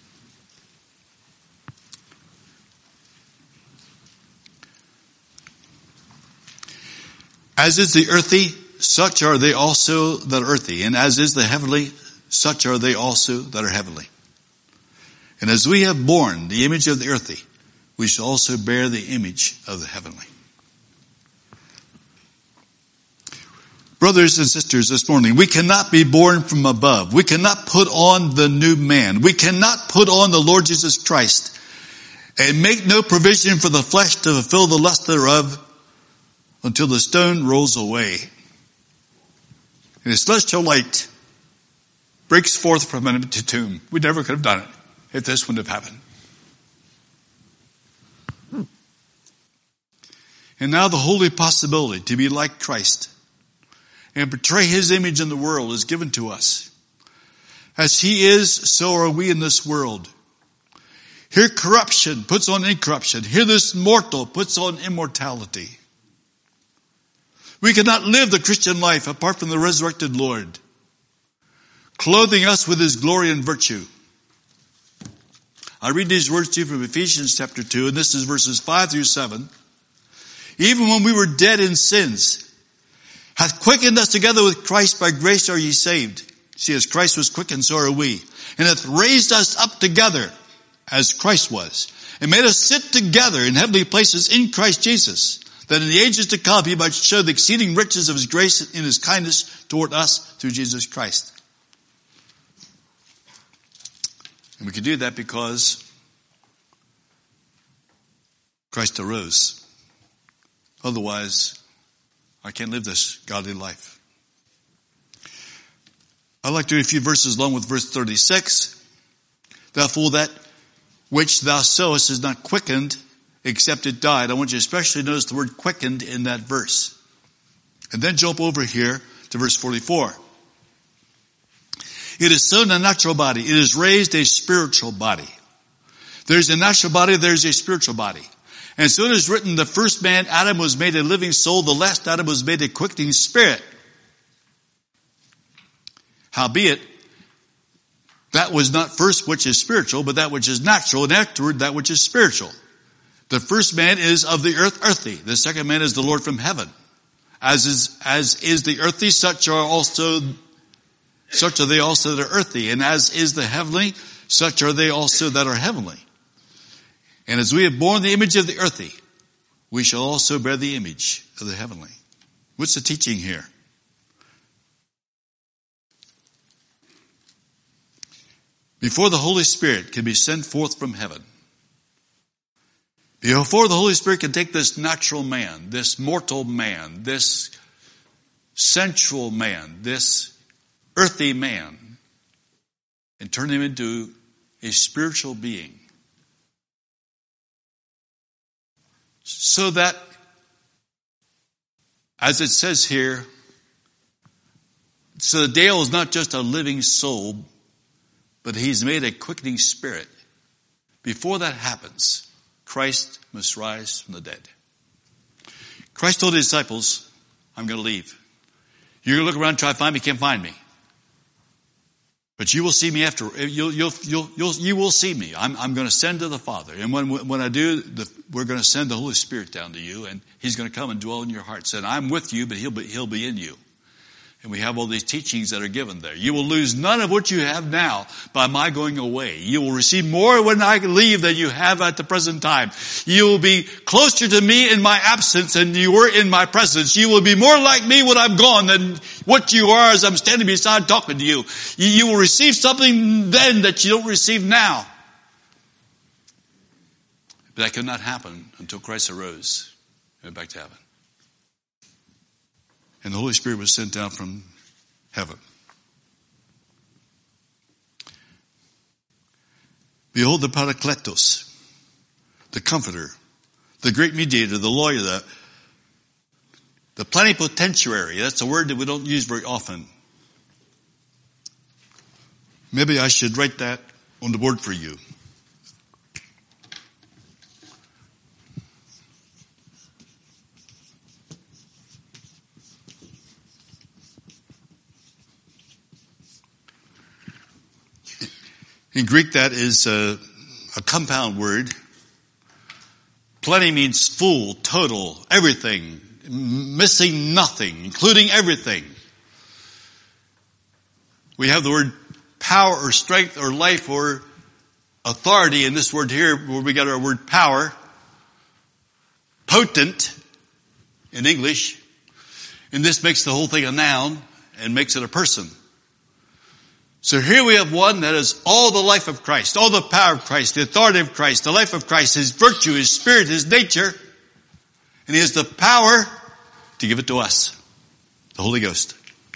As is the earthy, such are they also that are earthy. And as is the heavenly, such are they also that are heavenly. And as we have borne the image of the earthy, we shall also bear the image of the heavenly. Brothers and sisters, this morning, we cannot be born from above. We cannot put on the new man. We cannot put on the Lord Jesus Christ and make no provision for the flesh to fulfill the lust thereof until the stone rolls away and the celestial light breaks forth from an empty tomb. We never could have done it if this wouldn't have happened. And now the holy possibility to be like Christ and portray his image in the world is given to us. As he is, so are we in this world. Here corruption puts on incorruption. Here this mortal puts on immortality. We cannot live the Christian life apart from the resurrected Lord, clothing us with his glory and virtue. I read these words to you from Ephesians chapter two, and this is verses five through seven. Even when we were dead in sins, hath quickened us together with Christ, by grace are ye saved. See, as Christ was quickened, so are we. And hath raised us up together, as Christ was, and made us sit together in heavenly places in Christ Jesus, that in the ages to come he might show the exceeding riches of his grace in his kindness toward us through Jesus Christ. And we can do that because Christ arose. Otherwise, I can't live this godly life. I'd like to read a few verses along with verse thirty-six. Therefore that which thou sowest is not quickened, except it died. I want you to especially notice the word quickened in that verse. And then jump over here to verse forty-four. It is sown a natural body. It is raised a spiritual body. There's a natural body, there's a spiritual body. And so it is written, the first man, Adam, was made a living soul. The last Adam was made a quickening spirit. Howbeit, that was not first which is spiritual, but that which is natural, and afterward that which is spiritual. The first man is of the earth earthy. The second man is the Lord from heaven. As is, as is the earthy, such are also, such are they also that are earthy. And as is the heavenly, such are they also that are heavenly. And as we have borne the image of the earthy, we shall also bear the image of the heavenly. What's the teaching here? Before the Holy Spirit can be sent forth from heaven, before the Holy Spirit can take this natural man, this mortal man, this sensual man, this earthy man, and turn him into a spiritual being, so that, as it says here, so that Dale is not just a living soul, but he's made a quickening spirit. Before that happens, Christ must rise from the dead. Christ told his disciples, I'm going to leave. You're going to look around and try to find me, can't find me. But you will see me after, you'll, you'll, you'll, you'll, you will see me. I'm, I'm going to send to the Father. And when, when I do, the, we're going to send the Holy Spirit down to you, and he's going to come and dwell in your hearts. And I'm with you, but he'll be, he'll be in you. And we have all these teachings that are given there. You will lose none of what you have now by my going away. You will receive more when I leave than you have at the present time. You will be closer to me in my absence than you were in my presence. You will be more like me when I'm gone than what you are as I'm standing beside talking to you. You will receive something then that you don't receive now. But that could not happen until Christ arose and went back to heaven. And the Holy Spirit was sent down from heaven. Behold the Parakletos, the Comforter, the great mediator, the lawyer, the, the plenipotentiary. That's a word that we don't use very often. Maybe I should write that on the board for you. In Greek, that is a, a compound word. Plenty means full, total, everything, missing nothing, including everything. We have the word power or strength or life or authority in this word here, where we got our word power. Potent in English. And this makes the whole thing a noun and makes it a person. So here we have one that is all the life of Christ, all the power of Christ, the authority of Christ, the life of Christ, his virtue, his spirit, his nature. And he has the power to give it to us. The Holy Ghost.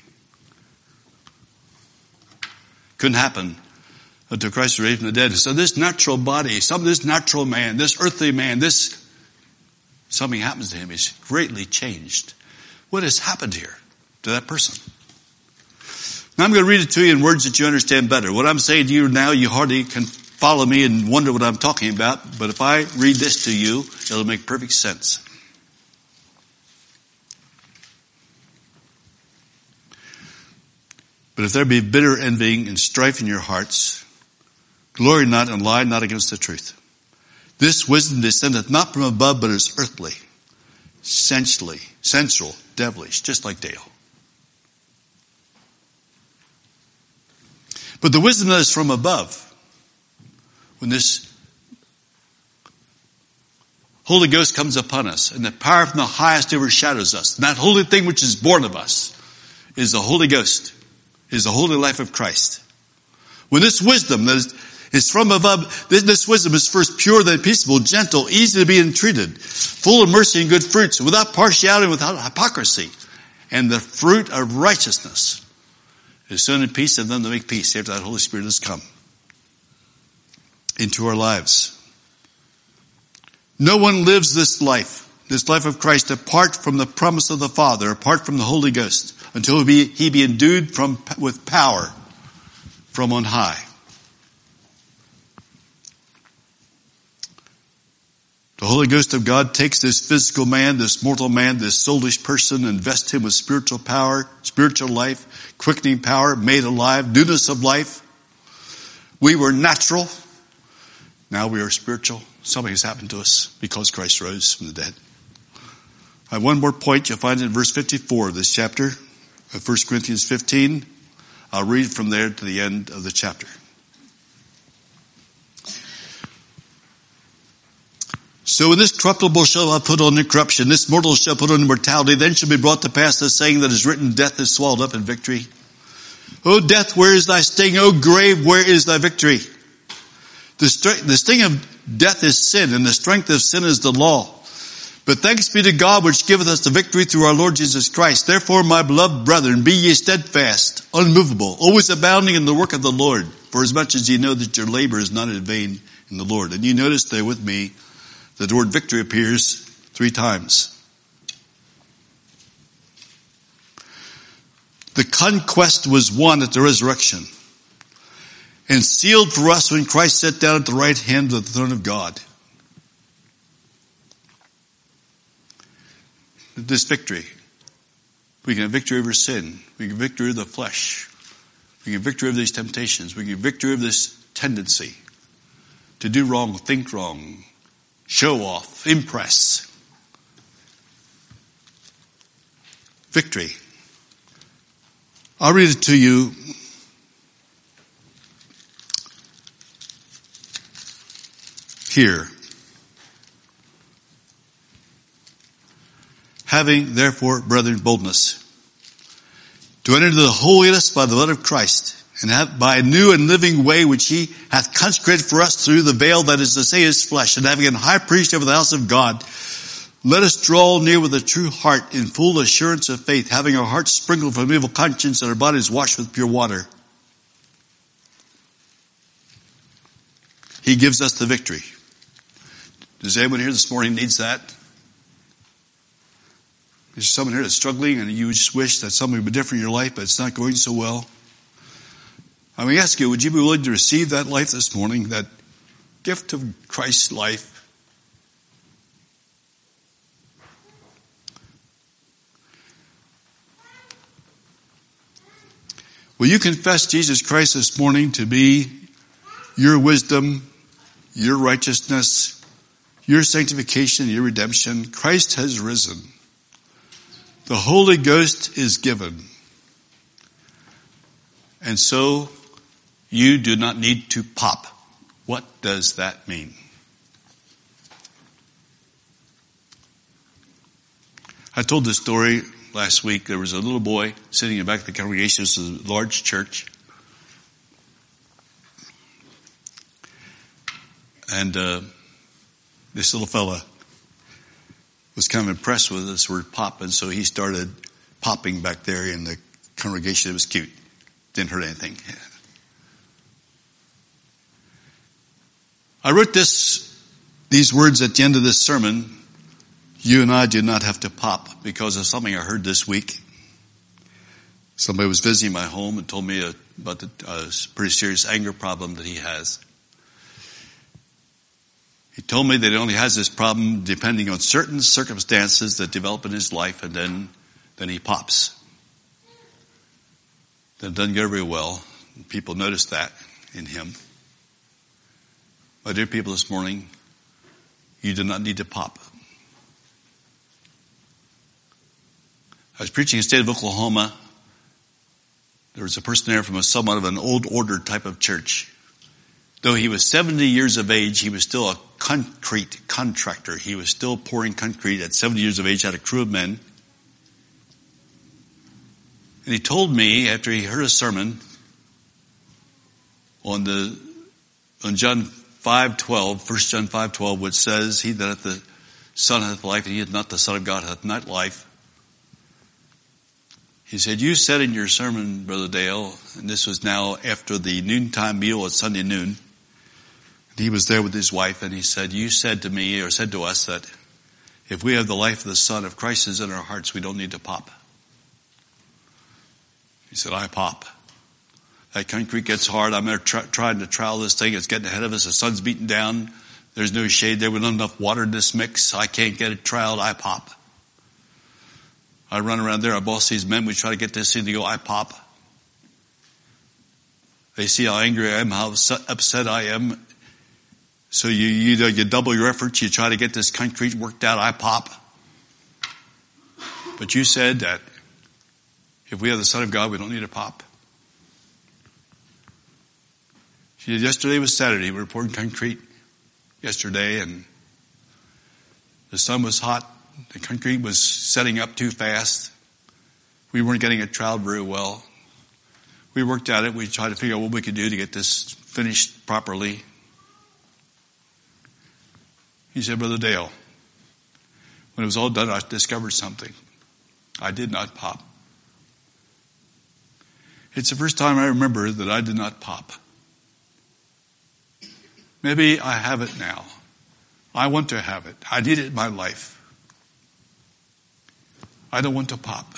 Couldn't happen until Christ was raised from the dead. So this natural body, some this natural man, this earthly man, this something happens to him. He's greatly changed. What has happened here to that person? Now I'm going to read it to you in words that you understand better. What I'm saying to you now, you hardly can follow me and wonder what I'm talking about. But if I read this to you, it'll make perfect sense. But if there be bitter envying and strife in your hearts, glory not and lie not against the truth. This wisdom descendeth not from above, but is earthly, sensually, sensual, devilish, just like Dale. But the wisdom that is from above, when this Holy Ghost comes upon us, and the power from the highest overshadows us, and that holy thing which is born of us is the Holy Ghost, is the holy life of Christ. When this wisdom that is is from above, this wisdom is first pure, then peaceable, gentle, easy to be entreated, full of mercy and good fruits, without partiality and without hypocrisy. And the fruit of righteousness is sown in peace and them to make peace after that Holy Spirit has come into our lives. No one lives this life, this life of Christ, apart from the promise of the Father, apart from the Holy Ghost, until he be, he be endued from, with power from on high. The Holy Ghost of God takes this physical man, this mortal man, this soulish person, and invests him with spiritual power, spiritual life, quickening power, made alive, newness of life. We were natural. Now we are spiritual. Something has happened to us because Christ rose from the dead. I have one more point. You'll find it in verse fifty-four of this chapter of First Corinthians fifteen. I'll read from there to the end of the chapter. So when this corruptible shall have put on incorruption, this mortal shall put on immortality, then shall be brought to pass the saying that is written, death is swallowed up in victory. O death, where is thy sting? O grave, where is thy victory? The, st- the sting of death is sin, and the strength of sin is the law. But thanks be to God which giveth us the victory through our Lord Jesus Christ. Therefore, my beloved brethren, be ye steadfast, unmovable, always abounding in the work of the Lord, for as much as ye know that your labor is not in vain in the Lord. And you notice there with me, the word victory appears three times. The conquest was won at the resurrection and sealed for us when Christ sat down at the right hand of the throne of God. This victory. We can have victory over sin. We can have victory over the flesh. We can have victory over these temptations. We can have victory over this tendency to do wrong, think wrong, show off, impress. Victory. I'll read it to you. Here. Having, therefore, brethren, boldness to enter into the holiness by the blood of Christ, and have by a new and living way which he hath consecrated for us through the veil, that is to say, his flesh, and having a high priest over the house of God, let us draw near with a true heart in full assurance of faith, having our hearts sprinkled from evil conscience and our bodies washed with pure water. He gives us the victory. Does anyone here this morning needs that? Is there someone here that's struggling and you just wish that something would be different in your life, but it's not going so well? I mean, ask you, would you be willing to receive that life this morning, that gift of Christ's life? Will you confess Jesus Christ this morning to be your wisdom, your righteousness, your sanctification, your redemption. Christ has risen. The Holy Ghost is given. And so you do not need to pop. What does that mean? I told this story last week. There was a little boy sitting in the back of the congregation. This is a large church. And uh, this little fella was kind of impressed with this word pop, and so he started popping back there in the congregation. It was cute. Didn't hurt anything. I wrote this, these words at the end of this sermon. You and I do not have to pop because of something I heard this week. Somebody was visiting my home and told me a, about the uh, pretty serious anger problem that he has. He told me that he only has this problem depending on certain circumstances that develop in his life, and then, then he pops. That doesn't go very well. People notice that in him. My dear people, this morning, you do not need to pop. I was preaching in the state of Oklahoma. There was a person there from a somewhat of an old order type of church. Though he was seventy years of age, he was still a concrete contractor. He was still pouring concrete at seventy years of age, had a crew of men. And he told me after he heard a sermon on the, on John five twelve, First John five twelve, which says, he that hath the Son hath life, and he hath not the Son of God hath not life. He said, you said in your sermon, Brother Dale, and this was now after the noontime meal at Sunday noon, and he was there with his wife, and he said, you said to me, or said to us, that if we have the life of the Son of Christ is in our hearts, we don't need to pop. He said, I pop. That concrete gets hard. I'm there try, trying to trowel this thing. It's getting ahead of us. The sun's beating down. There's no shade there. We don't have enough water in this mix. I can't get it troweled. I pop. I run around there. I boss these men. We try to get this thing to go. I pop. They see how angry I am, how upset I am. So you, you, you double your efforts. You try to get this concrete worked out. I pop. But you said that if we have the Son of God, we don't need to pop. Yesterday was Saturday. We were pouring concrete yesterday, and the sun was hot. The concrete was setting up too fast. We weren't getting it troweled very well. We worked at it. We tried to figure out what we could do to get this finished properly. He said, Brother Dale, when it was all done, I discovered something. I did not pop. It's the first time I remember that I did not pop. Maybe I have it now. I want to have it. I need it in my life. I don't want to pop.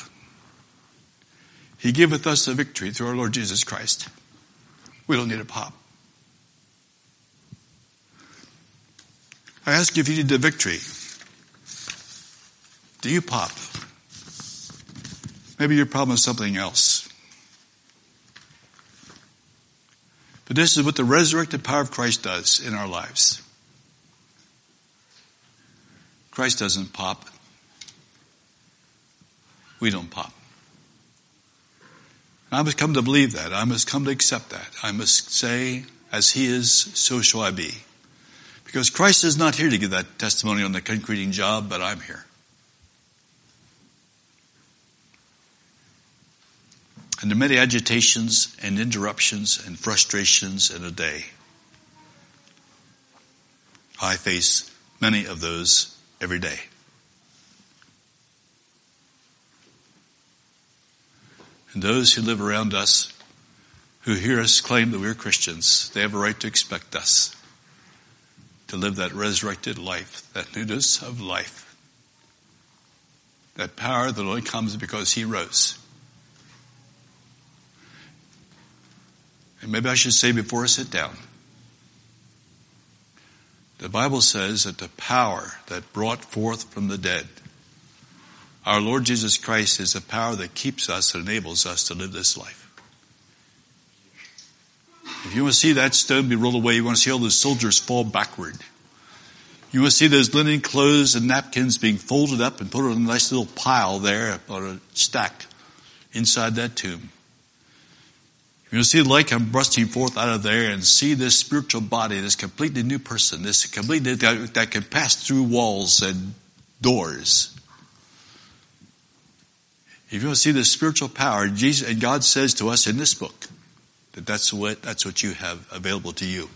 He giveth us the victory through our Lord Jesus Christ. We don't need to pop. I ask you if you need the victory. Do you pop? Maybe your problem is something else. But this is what the resurrected power of Christ does in our lives. Christ doesn't pop. We don't pop. And I must come to believe that. I must come to accept that. I must say, as he is, so shall I be. Because Christ is not here to give that testimony on the concreting job, but I'm here. And there are many agitations and interruptions and frustrations in a day. I face many of those every day. And those who live around us, who hear us claim that we're Christians, they have a right to expect us to live that resurrected life, that newness of life, that power that only comes because he rose. And maybe I should say before I sit down, the Bible says that the power that brought forth from the dead, our Lord Jesus Christ, is the power that keeps us and enables us to live this life. If you want to see that stone be rolled away, you want to see all those soldiers fall backward. You want to see those linen clothes and napkins being folded up and put on a nice little pile there, or a stack inside that tomb. You want to see the light come bursting forth out of there and see this spiritual body, this completely new person, this completely that, that can pass through walls and doors. If you want to see the spiritual power, Jesus and God says to us in this book that that's what that's what you have available to you.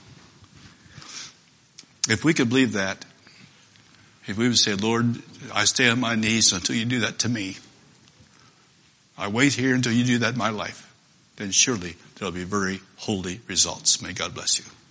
If we could believe that, if we would say, Lord, I stay on my knees until you do that to me. I wait here until you do that in my life. Then surely there'll be very holy results. May God bless you.